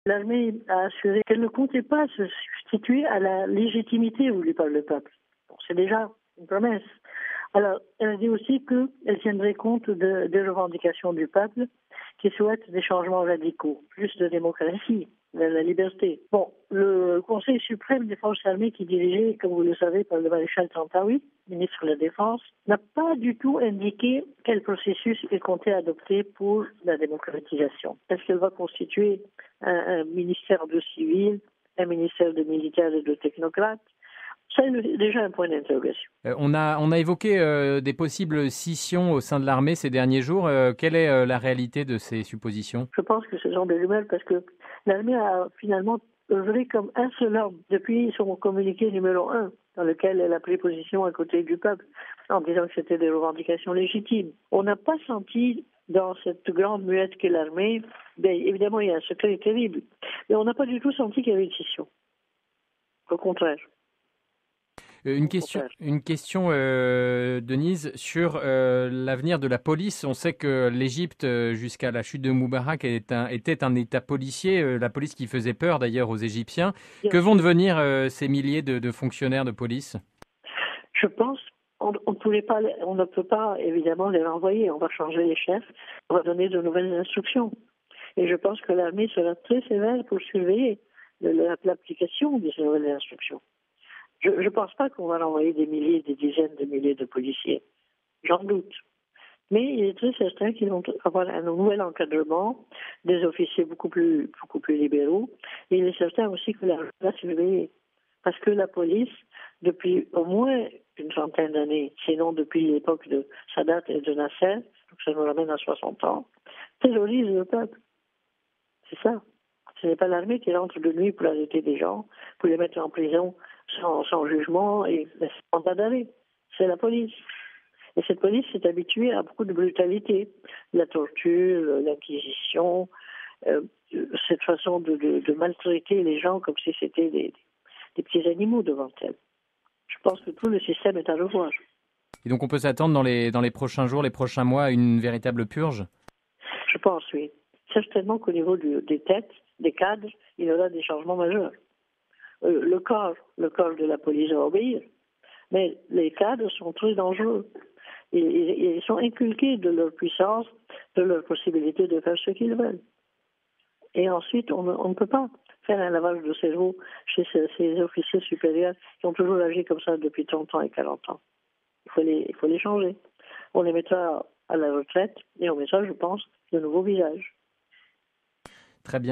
L'armée a assuré qu'elle ne comptait pas se substituer à la légitimité voulue par le peuple. Bon, c'est déjà une promesse. Alors, elle a dit aussi qu'elle tiendrait compte des revendications du peuple qui souhaite des changements radicaux, plus de démocratie, de la liberté. Bon, le Conseil suprême des forces armées qui est dirigé, comme vous le savez, par le maréchal Tantawi, ministre de la Défense, n'a pas du tout indiqué quel processus il comptait adopter pour la démocratisation. Est-ce qu'elle va constituer un ministère de civils, un ministère de militaires et de technocrates? C'est déjà un point d'interrogation. On a évoqué des possibles scissions au sein de l'armée ces derniers jours. Quelle est la réalité de ces suppositions? Je pense que ce sont des rumeurs parce que l'armée a finalement œuvré comme un seul homme depuis son communiqué numéro 1, dans lequel elle a pris position à côté du peuple, en disant que c'était des revendications légitimes. On n'a pas senti dans cette grande muette qu'est l'armée, bien évidemment il y a un secret terrible, mais on n'a pas du tout senti qu'il y avait une scission. Au contraire. Une question, Denise, sur l'avenir de la police. On sait que l'Égypte, jusqu'à la chute de Moubarak, était un État policier, la police qui faisait peur d'ailleurs aux Égyptiens. Que vont devenir ces milliers de fonctionnaires de police? Je pense on ne peut pas évidemment les renvoyer. On va changer les chefs, on va donner de nouvelles instructions. Et je pense que l'armée sera très sévère pour surveiller l'application de ces nouvelles instructions. Je ne pense pas qu'on va renvoyer des milliers, des dizaines de milliers de policiers. J'en doute. Mais il est très certain qu'ils vont avoir un nouvel encadrement, des officiers beaucoup plus libéraux. Et il est certain aussi que l'armée va surveiller. Parce que la police, depuis au moins une centaine d'années, sinon depuis l'époque de Sadat et de Nasser, donc ça nous ramène à 60 ans, terrorise le peuple. C'est ça. Ce n'est pas l'armée qui rentre de nuit pour arrêter des gens, pour les mettre en prison sans jugement et sans mandat d'arrêt. C'est la police. Et cette police s'est habituée à beaucoup de brutalité. La torture, l'inquisition, cette façon de maltraiter les gens comme si c'était des petits animaux devant elle. Je pense que tout le système est à revoir. Et donc on peut s'attendre dans les prochains jours, les prochains mois, à une véritable purge? Je pense, oui. Certainement qu'au niveau des têtes, des cadres, il y aura des changements majeurs. Le corps de la police va obéir, mais les cadres sont très dangereux. Ils sont inculqués de leur puissance, de leur possibilité de faire ce qu'ils veulent. Et ensuite, on ne peut pas faire un lavage de cerveau chez ces officiers supérieurs qui ont toujours agi comme ça depuis 30 ans et 40 ans. Il faut les changer. On les mettra à la retraite et on mettra, je pense, de nouveaux visages. Très bien.